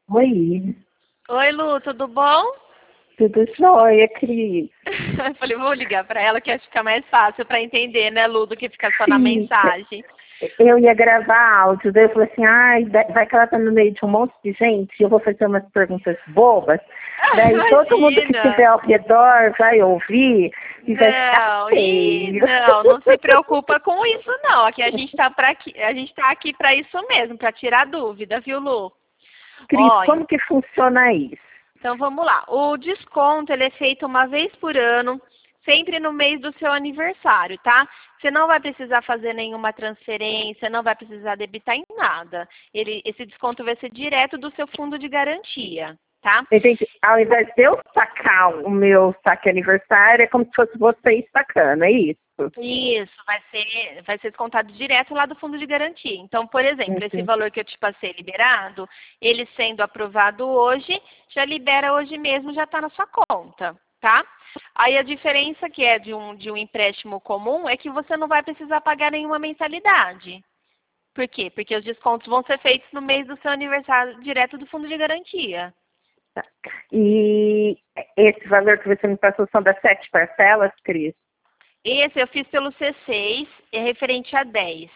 Oi, Oi, Lu, tudo bom? tudo jóia, Cris? Eu falei, vou ligar pra ela que acho que fica mais fácil pra entender, né, Lu, do que ficar só na Fica. mensagem. Eu ia gravar áudio, daí eu falei assim, ai, vai que ela tá no meio de um monte de gente e eu vou fazer umas perguntas bobas. Daí todo mundo que estiver Imagina! ao redor vai ouvir e vai ficar feio. Não se preocupa com isso não. Aqui a gente tá a gente tá aqui pra isso mesmo, pra tirar dúvida, viu, Lu? Cris, Ó, como que funciona isso? então vamos lá. O desconto ele é feito uma vez por ano, sempre no mês do seu aniversário, tá? Você não vai precisar fazer nenhuma transferência, não vai precisar debitar em nada. Esse desconto vai ser direto do seu fundo de garantia, tá? Gente, ao invés de eu sacar o meu saque aniversário, é como se fosse vocês sacando, é isso? Isso, vai ser descontado direto lá do fundo de garantia. Então, por exemplo, esse Uhum. valor que eu te passei liberado, ele sendo aprovado hoje, já libera hoje mesmo, já está na sua conta, tá? Aí a diferença que é de um empréstimo comum é que você não vai precisar pagar nenhuma mensalidade. Por quê? Porque os descontos vão ser feitos no mês do seu aniversário, direto do fundo de garantia. Tá. E esse valor que você me passou são das 7 parcelas, Cris? Esse eu fiz pelo C6, é referente a 10.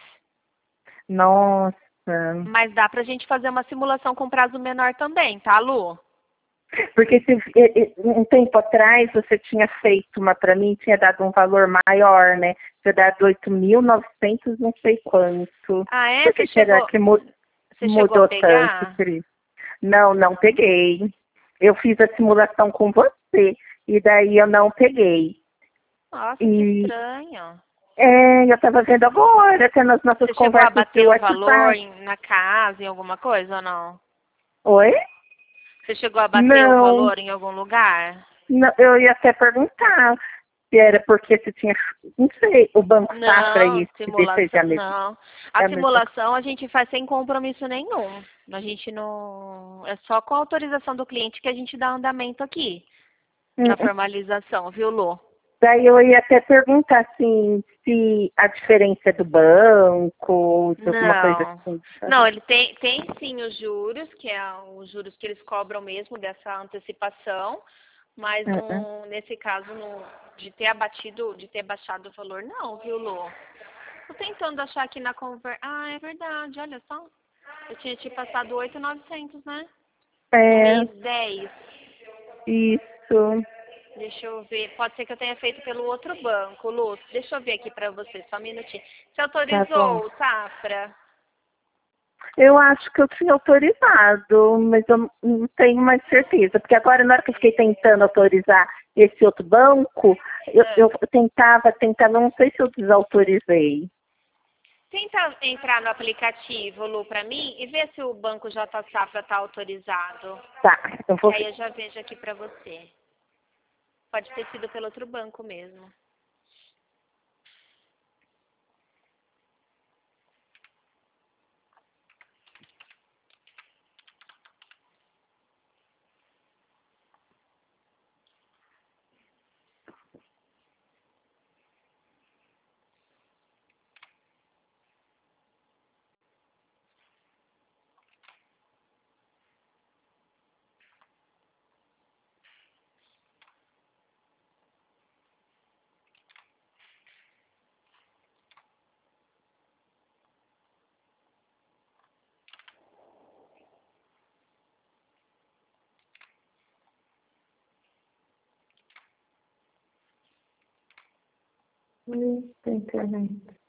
Nossa. Mas dá pra gente fazer uma simulação com prazo menor também, tá, Lu? Porque um tempo atrás você tinha feito uma para mim, tinha dado um valor maior, né? Tinha dado 8.900 não sei quanto. Ah, é? Por que será que Você chegou a mudou tanto, pegar? Cris? Não, não peguei. Eu fiz a simulação com você e daí eu não peguei. Nossa, que E estranho. eu estava vendo agora, até nas nossas Você chegou a conversas de bater o valor WhatsApp. na casa, em alguma coisa ou não? Oi? Você chegou a bater o Não, valor em algum lugar? não, eu ia até perguntar se era porque se tinha, não sei, o Banco Safra e Não, esse BCG simulação, não. é A a mesma coisa. simulação a gente faz sem compromisso nenhum. A gente não. É só com a autorização do cliente que a gente dá andamento aqui na Hum. formalização, viu, Lu? Daí eu ia até perguntar assim, se a diferença é do banco, de alguma coisa Não. assim. Não, Sabe? ele tem sim os juros, que é os juros que eles cobram mesmo dessa antecipação, mas Uhum. nesse caso de ter baixado o valor, não, viu, Lu? Tô tentando achar aqui na conversa. Ah, é verdade, olha só. Eu tinha te passado 8.900, né? No É, mês 10. isso. Deixa eu ver. Pode ser que eu tenha feito pelo outro banco, Lu. Deixa eu ver aqui pra você, só um minutinho. Você Tá bom. autorizou o Safra? Eu acho que eu tinha autorizado, mas eu não tenho mais certeza. Porque agora, na hora que eu fiquei tentando autorizar esse outro banco, eu tentava, não sei se eu desautorizei. Tenta entrar no aplicativo, Lu, pra mim e ver se o banco J Safra tá autorizado. Tá, eu Que vou aí ver. eu já vejo aqui pra você. Pode ter sido pelo outro banco mesmo. Eita, internet.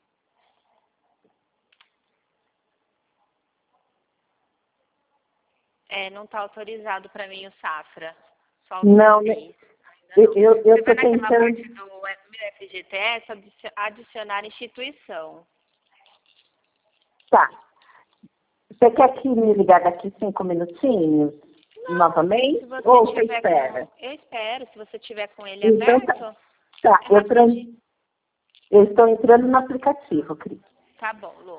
É, não tá autorizado pra mim o Safra. Só o Não, né, C6. Ainda não. eu Você vai tô naquela tentando. parte do meu FGTS, adicionar instituição. Tá. Você quer que me ligar daqui 5 minutinhos Não, novamente? se você Ou você tiver com. espera? Eu espero, se você tiver com ele Então tá. aberto, Tá, é rapidinho. eu estou entrando no aplicativo, Cris. Tá bom, Lu.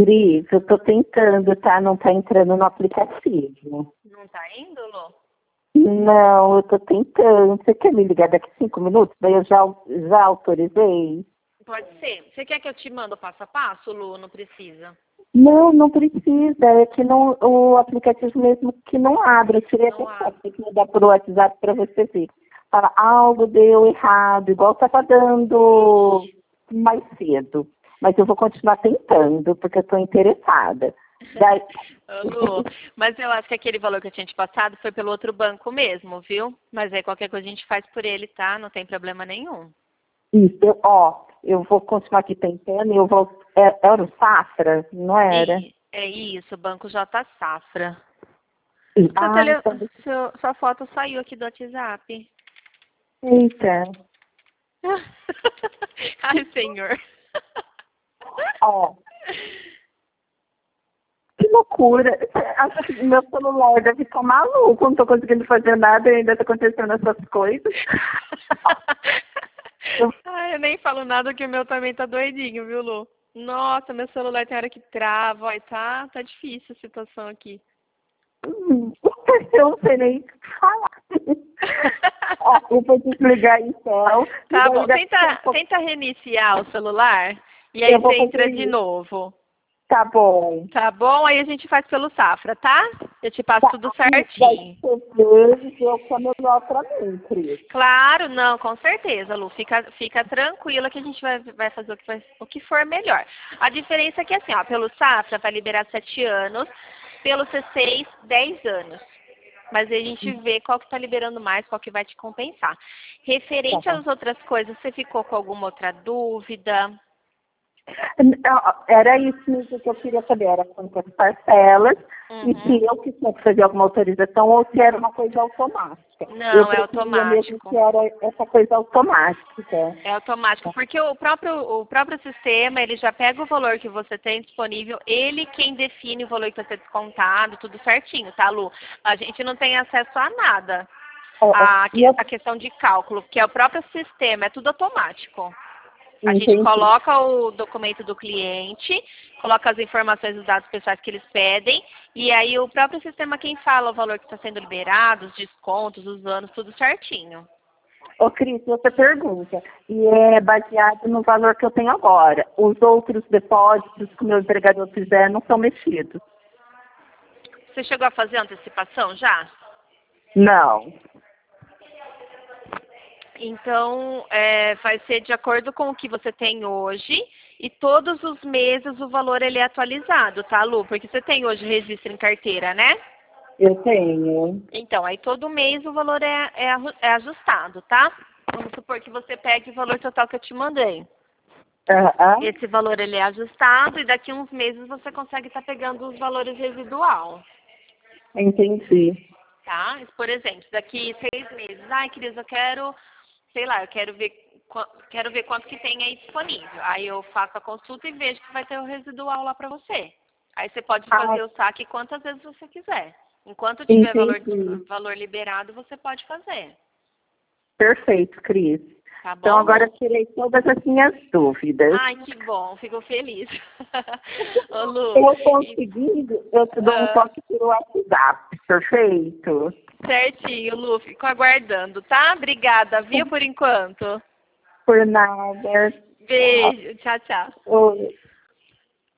Cris, eu tô tentando, tá? Não tá entrando no aplicativo. Não tá indo, Lu? Não, eu tô tentando. Você quer me ligar daqui 5 minutos? Daí eu já autorizei. Pode ser. Você quer que eu te mande o passo a passo, Lu? Não precisa. Não, não precisa. É que não, o aplicativo mesmo que não abre. Eu tirei Não até abre. foto, tem que mudar pro WhatsApp para você ver. Fala, algo deu errado, igual estava dando mais cedo. Mas eu vou continuar tentando, porque eu estou interessada. Daí... Ô, Lu, mas eu acho que aquele valor que eu tinha te passado foi pelo outro banco mesmo, viu? Mas aí qualquer coisa a gente faz por ele, tá? Não tem problema nenhum. Isso, eu vou continuar aqui tentando e eu vou... Era o Safra, não era? É isso, Banco J Safra. Ah, então... Sua foto saiu aqui do WhatsApp. Eita. Ai, senhor. Ó, que loucura. Acho que meu celular deve ficar maluco, não tô conseguindo fazer nada e ainda tá acontecendo essas coisas. Ai, eu nem falo nada que o meu também tá doidinho, viu, Lu? Nossa, meu celular tem hora que trava, ó, e tá difícil a situação aqui. Eu não sei nem o que falar. Ó, eu vou desligar então. Tá bom, tenta reiniciar o celular e aí você entra de novo. Tá bom. Tá bom? Aí a gente faz pelo Safra, tá? Eu te passo tudo certinho. Eu sou melhor pra mim, Cris. Claro, não, com certeza, Lu. Fica tranquila que a gente vai fazer o que for melhor. A diferença é que assim, ó, pelo Safra vai liberar 7 anos, pelo C6, 10 anos. Mas aí a gente vê qual que tá liberando mais, qual que vai te compensar. Referente às outras coisas, você ficou com alguma outra dúvida? Era isso mesmo que eu queria saber, era quantas parcelas e se eu que tinha que fazer alguma autorização ou se era uma coisa automática. Não, é automático. Mesmo que era essa coisa automática. É automático, porque o próprio sistema, ele já pega o valor que você tem disponível, ele quem define o valor que vai ser descontado, tudo certinho, tá, Lu? A gente não tem acesso a nada. A questão de cálculo, porque é o próprio sistema, é tudo automático. A gente coloca o documento do cliente, coloca as informações dos dados pessoais que eles pedem, e aí o próprio sistema quem fala o valor que está sendo liberado, os descontos, os anos, tudo certinho. Ô, Cris, outra pergunta. E é baseado no valor que eu tenho agora. Os outros depósitos que o meu empregador fizer não são mexidos. Você chegou a fazer antecipação já? Não. Então, vai ser de acordo com o que você tem hoje e todos os meses o valor ele é atualizado, tá, Lu? Porque você tem hoje registro em carteira, né? Eu tenho. Então, aí todo mês o valor é ajustado, tá? Vamos supor que você pegue o valor total que eu te mandei. Esse valor ele é ajustado e daqui a uns meses você consegue estar pegando os valores residual. Entendi. Tá? Por exemplo, daqui 6 meses. Ai, Cris, eu quero ver quanto que tem aí disponível. Aí eu faço a consulta e vejo que vai ter o residual lá para você. Aí você pode fazer o saque quantas vezes você quiser. Enquanto tiver valor liberado, você pode fazer. Perfeito, Cris. Tá bom? Então agora eu tirei todas as minhas dúvidas. Ai, que bom, fico feliz. Ô, Lu, eu conseguindo, eu te dou um toque pelo WhatsApp. Perfeito. Certinho, Lu, fico aguardando, tá? Obrigada, viu, por enquanto. Por nada. Beijo, tchau, tchau. Oi.